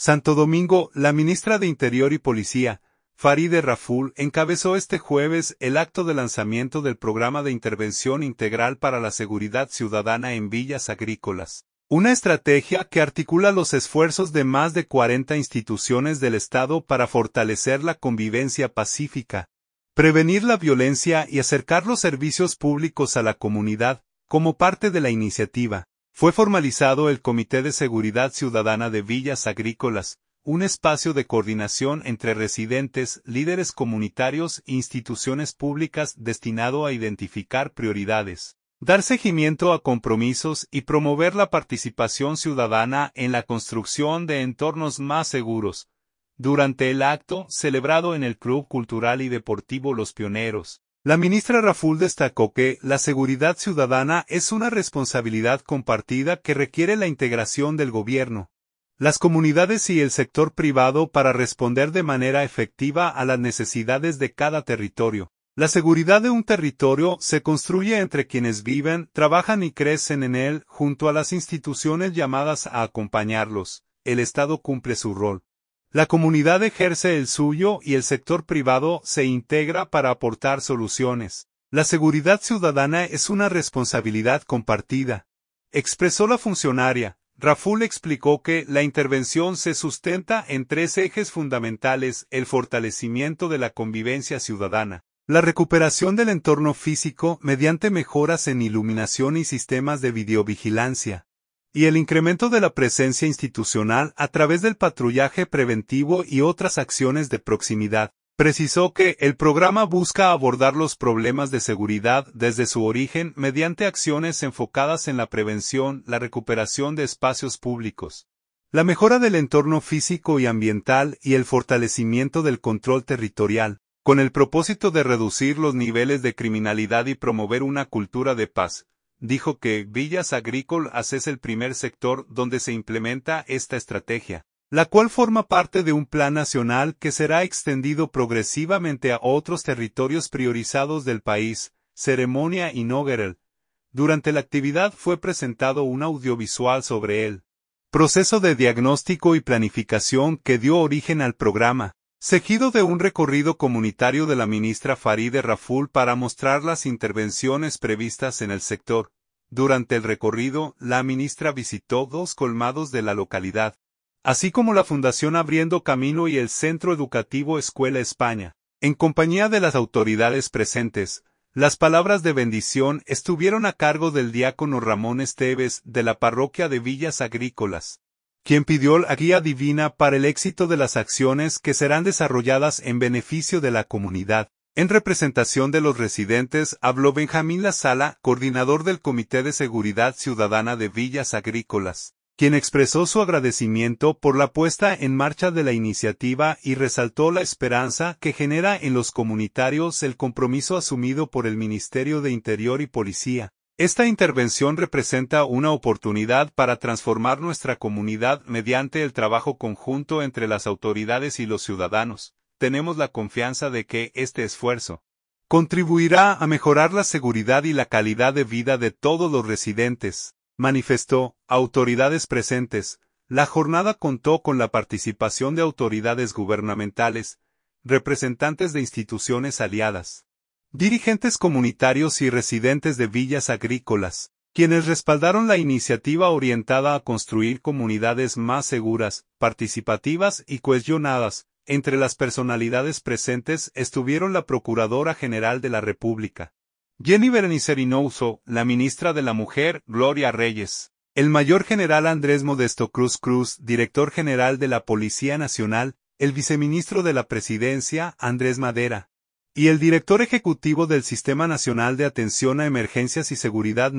Santo Domingo, la ministra de Interior y Policía, Farideh Raful, encabezó este jueves el acto de lanzamiento del Programa de Intervención Integral para la Seguridad Ciudadana en Villas Agrícolas, una estrategia que articula los esfuerzos de más de 40 instituciones del Estado para fortalecer la convivencia pacífica, prevenir la violencia y acercar los servicios públicos a la comunidad. Como parte de la iniciativa, fue formalizado el Comité de Seguridad Ciudadana de Villas Agrícolas, un espacio de coordinación entre residentes, líderes comunitarios e instituciones públicas destinado a identificar prioridades, dar seguimiento a compromisos y promover la participación ciudadana en la construcción de entornos más seguros. Durante el acto, celebrado en el Club Cultural y Deportivo Los Pioneros, la ministra Raful destacó que la seguridad ciudadana es una responsabilidad compartida que requiere la integración del gobierno, las comunidades y el sector privado para responder de manera efectiva a las necesidades de cada territorio. La seguridad de un territorio se construye entre quienes viven, trabajan y crecen en él, junto a las instituciones llamadas a acompañarlos. El Estado cumple su rol. La comunidad ejerce el suyo y el sector privado se integra para aportar soluciones. La seguridad ciudadana es una responsabilidad compartida, expresó la funcionaria. Raful explicó que la intervención se sustenta en 3 ejes fundamentales: el fortalecimiento de la convivencia ciudadana, la recuperación del entorno físico mediante mejoras en iluminación y sistemas de videovigilancia, y el incremento de la presencia institucional a través del patrullaje preventivo y otras acciones de proximidad. Precisó que el programa busca abordar los problemas de seguridad desde su origen mediante acciones enfocadas en la prevención, la recuperación de espacios públicos, la mejora del entorno físico y ambiental y el fortalecimiento del control territorial, con el propósito de reducir los niveles de criminalidad y promover una cultura de paz. Dijo que Villas Agrícolas es el primer sector donde se implementa esta estrategia, la cual forma parte de un plan nacional que será extendido progresivamente a otros territorios priorizados del país. Ceremonia inaugural. Durante la actividad fue presentado un audiovisual sobre el proceso de diagnóstico y planificación que dio origen al programa, seguido de un recorrido comunitario de la ministra Farideh Raful para mostrar las intervenciones previstas en el sector. Durante el recorrido, la ministra visitó 2 colmados de la localidad, así como la Fundación Abriendo Camino y el Centro Educativo Escuela España. En compañía de las autoridades presentes, las palabras de bendición estuvieron a cargo del diácono Ramón Esteves de la parroquia de Villas Agrícolas, quien pidió la guía divina para el éxito de las acciones que serán desarrolladas en beneficio de la comunidad. En representación de los residentes habló Benjamín La Sala, coordinador del Comité de Seguridad Ciudadana de Villas Agrícolas, quien expresó su agradecimiento por la puesta en marcha de la iniciativa y resaltó la esperanza que genera en los comunitarios el compromiso asumido por el Ministerio de Interior y Policía. Esta intervención representa una oportunidad para transformar nuestra comunidad mediante el trabajo conjunto entre las autoridades y los ciudadanos. Tenemos la confianza de que este esfuerzo contribuirá a mejorar la seguridad y la calidad de vida de todos los residentes, manifestó. Autoridades presentes. La jornada contó con la participación de autoridades gubernamentales, representantes de instituciones aliadas, dirigentes comunitarios y residentes de Villas Agrícolas, quienes respaldaron la iniciativa orientada a construir comunidades más seguras, participativas y cohesionadas. Entre las personalidades presentes estuvieron la Procuradora General de la República, Jenny Berenice Reynoso, la ministra de la Mujer, Gloria Reyes, el mayor general Andrés Modesto Cruz Cruz, director general de la Policía Nacional, el viceministro de la Presidencia, Andrés Madera, y el director ejecutivo del Sistema Nacional de Atención a Emergencias y Seguridad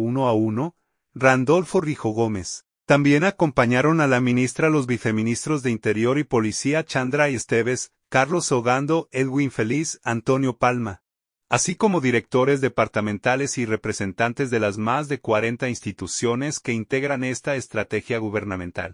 911, Randolfo Rijo Gómez. También acompañaron a la ministra los viceministros de Interior y Policía Chandra Esteves, Carlos Ogando, Edwin Feliz, Antonio Palma, así como directores departamentales y representantes de las más de 40 instituciones que integran esta estrategia gubernamental.